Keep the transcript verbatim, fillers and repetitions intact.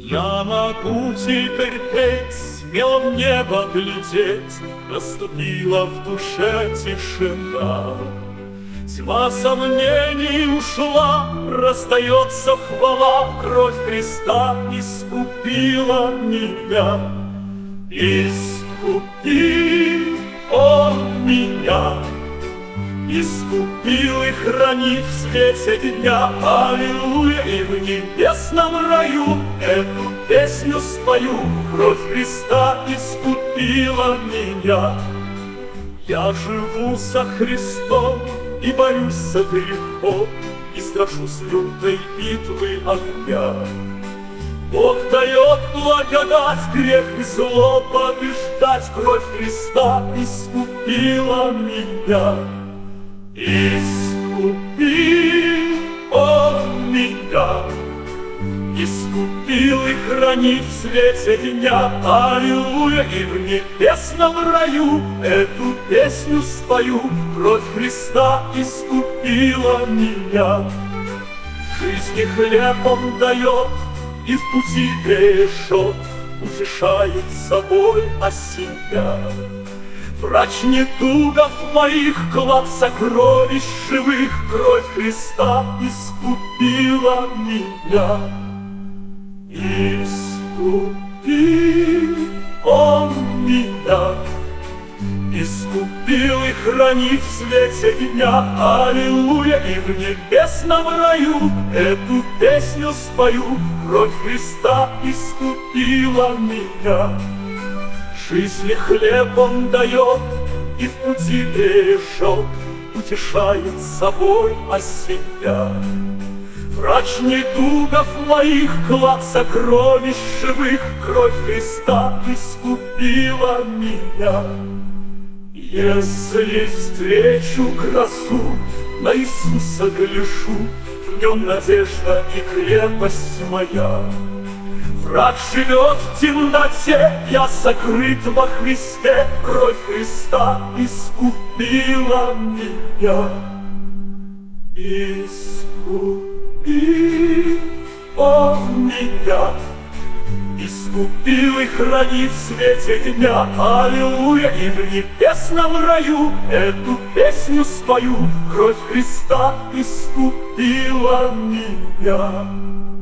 Я могу теперь петь, смело в небо глядеть, наступила в душе тишина. Тьма сомнений ушла, раздается хвала, кровь Христа искупила меня. Искупи Он меня, искупил и хранит в свете дня. Аллилуйя! И в небесном раю эту песню спою. Кровь Христа искупила меня. Я живу со Христом и борюсь со грехом, и страшусь лютой битвы огня. Бог дает благодать, грех и зло побеждать. Кровь Христа искупила меня. Искупи Он меня, искупил и хранит в свете дня. Аллилуйя! И в небесном раю эту песню спою. Кровь Христа искупила меня. Жизни хлеб Он дает, и в пути грешет, утешает собой о себя. Врач недугов моих, клад сокровищ живых, кровь Христа искупила меня. Искупи Он меня, искупил и хранит в свете дня. Аллилуйя! И в небесном раю эту песню спою. Кровь Христа искупила меня. Жизни хлеб Он дает, и в пути бережет, утешает собой о себя. Врач недугов моих, клад сокровищ живых, кровь Христа искупила меня. Если встречу красу, на Иисуса гляжу, в Нем надежда и крепость моя. Враг живет в темноте, я сокрыт во Христе, кровь Христа искупила меня. Искупи Он меня, искупил и хранит в свете дня. Аллилуйя! И в небесном раю эту песню спою. Кровь Христа искупила меня.